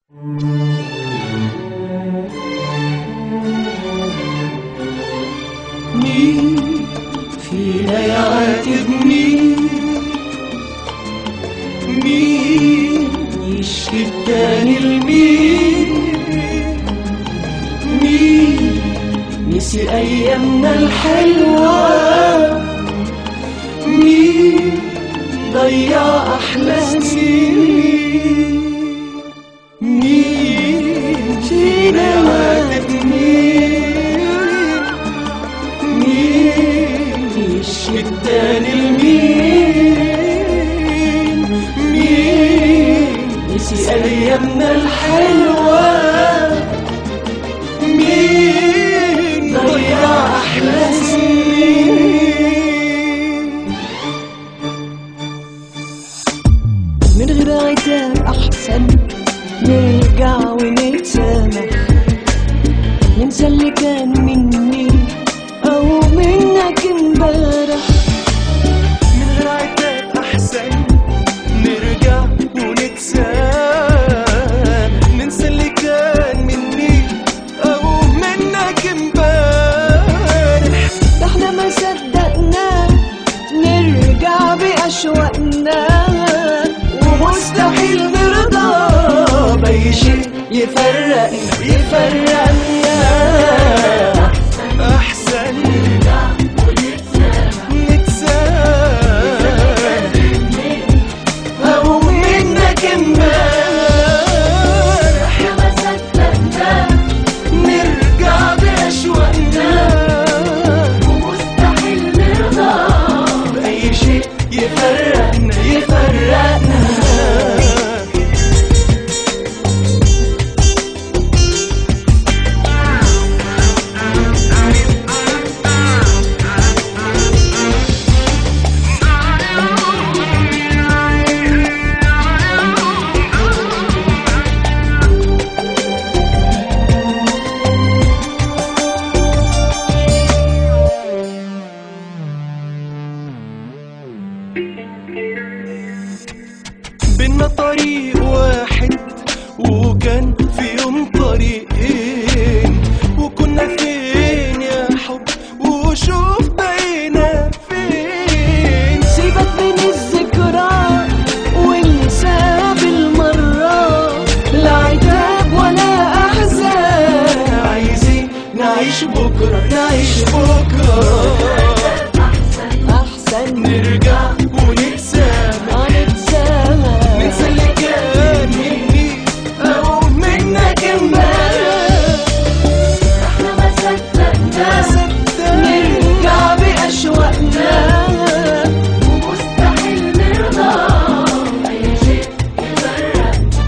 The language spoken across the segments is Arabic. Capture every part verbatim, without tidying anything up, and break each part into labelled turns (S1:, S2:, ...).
S1: مين فينا يعاتبني؟ مين يشكي التاني لمين؟ مين نسي أيامنا الحلوة؟ مين ضيع أحلى سنين؟ مين فينا يعاتبني؟ مين يشكي التاني لمين؟ مين نسي أيامنا الحلوة؟ مين ضيع أحلى سنين؟ من غير عتاب أحسن نرجع ونتسامح، ننسى اللي كان مني أو منك امبارح.
S2: من غير عتاب أحسن نرجع ونتسامح، ننسى اللي كان مني أو منك امبارح.
S1: ده احنا ما صدقنا نرجع بأشواقنا، ومستحيل نرضى بأي شيء يفرقنا يفرقنا.
S2: أحسن نرجع ونتسامح
S1: أو منك امبارح.
S2: احنا ما صدقنا
S1: نرجع بأشواقنا،
S2: ومستحيل نرضى
S1: بأي شيء يفرقنا يفرقنا.
S2: بينا طريق واحد وكان في يوم طريقين، وكنا فين يا حب وشوف بقينا فين.
S1: سيبك من الذكرى وانسى بالمرة، لا عتاب ولا أحزان، عايزين نعيش بكرة نعيش بكرة. أحسن
S2: نرجع ونتسامح، ننسى اللي كان مني
S1: أو منك امبارح.
S2: احنا ما صدقنا
S1: نرجع بأشواقنا،
S2: ومستحيل نرضى بأي شيء يفرقنا.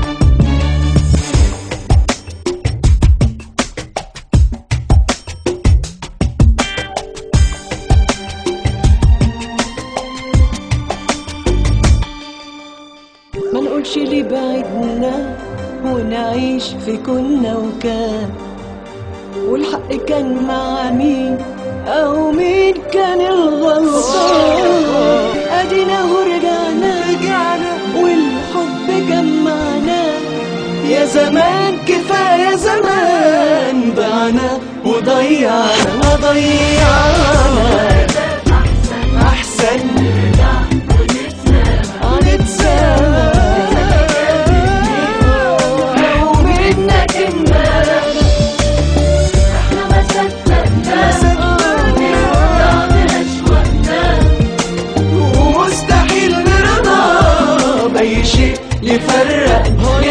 S1: ما نقولش ليه بعدنا ونعيش في كنا وكان، والحق كان مع مين أو مين كان الغلطان. أدينا ورجعنا والحب جمعنا، يا زمان كفاية زمان ضعنا وضيعنا وضيعنا.
S2: أحسن
S1: يفرقنا